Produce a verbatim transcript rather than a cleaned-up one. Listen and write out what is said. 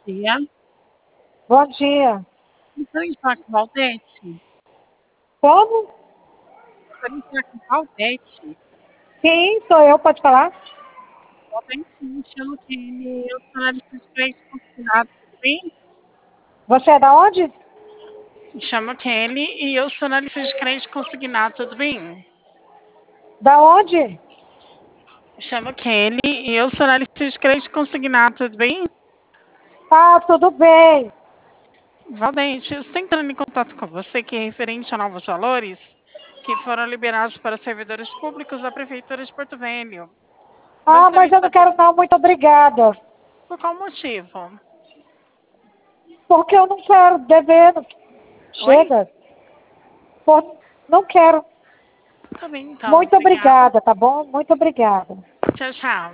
dia. Bom dia. Gostaria de falar com Valdete. Como? Gostaria de falar com Valdete. Sim, sou eu, pode falar? Valdete, me chamo Kelly, eu sou analista de crédito consignado, tudo bem? Você é da onde? Me chamo Kelly e eu sou analista de crédito consignado, tudo bem? Da onde? Me chamo Kelly e eu sou analista de crédito consignado, tudo bem? Ah, tudo bem. Valdete, eu estou entrando em contato com você que é referente a novos valores que foram liberados para servidores públicos da Prefeitura de Porto Velho. Ah, Gostaria mas de eu não saber quero não, muito obrigada. por qual motivo. Porque eu não quero dever. Oi? Chega. Por- Não quero. Tá bem, então. Muito Obrigada. obrigada, tá bom? Muito obrigada. Tchau, tchau.